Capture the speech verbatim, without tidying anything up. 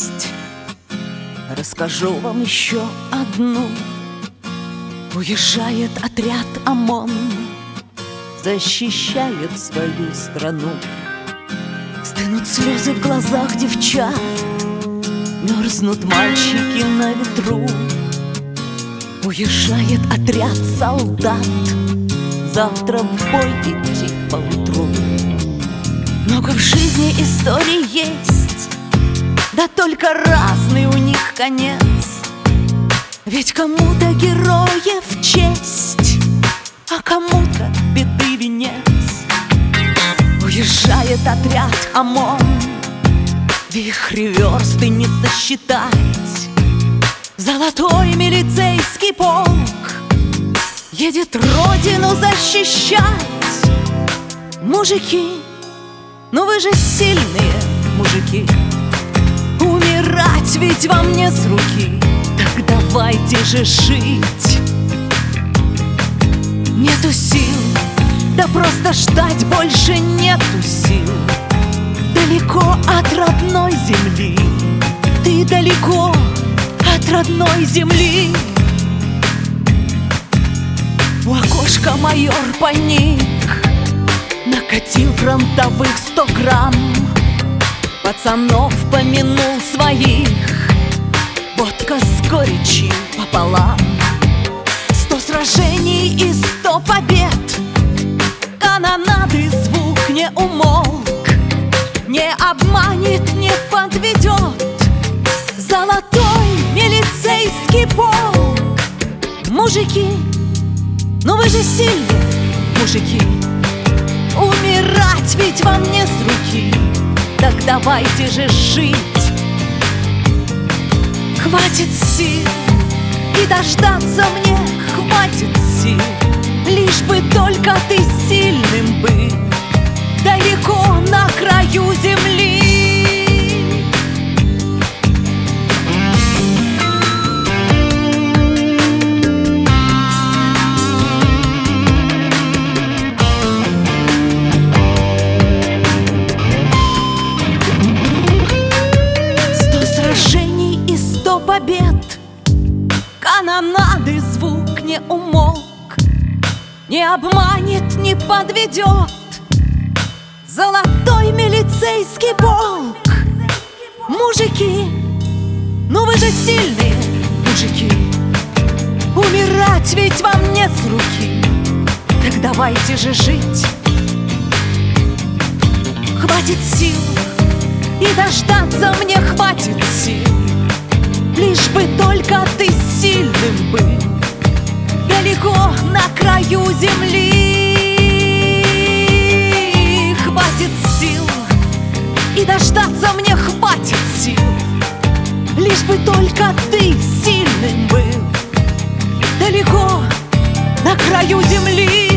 есть. Расскажу вам еще одну. Уезжает отряд ОМОН, защищает свою страну. Стынут слезы в глазах девчат, мерзнут мальчики на ветру. Уезжает отряд солдат, завтра в бой идти поутру. Много в жизни историй есть, да только разный у них конец. Ведь кому-то героев честь, а кому-то беды венец. Уезжает отряд ОМОН, вихри версты не сосчитать. Золотой милицейский полк едет родину защищать. Мужики, ну вы же сильные мужики, умирать ведь вам не с руки. Так давайте же жить. Нету сил, да просто ждать больше нету сил. Далеко от родной земли, ты далеко от родной земли. У окошка майор паник накатил фронтовых сто грамм. Пацанов помянул своих, водка с горечью пополам. Сто сражений и сто побед, канонады звук не умолк. Не обманет, не подведет золотой милицейский полк. Мужики, ну вы же сильные мужики, умирать ведь вам не с руки. Так давайте же жить. Хватит сил и дождаться мне хватит сил, лишь бы только ты сильным был далеко на краю земли. Побед, канонады звук не умолк. Не обманет, не подведет золотой милицейский полк. Мужики, ну вы же сильные мужики, умирать ведь вам не с руки. Так давайте же жить. Хватит сил и дождаться мне хватит сил, лишь бы только ты сильным был далеко на краю земли. Хватит сил и дождаться мне хватит сил, лишь бы только ты сильным был далеко на краю земли.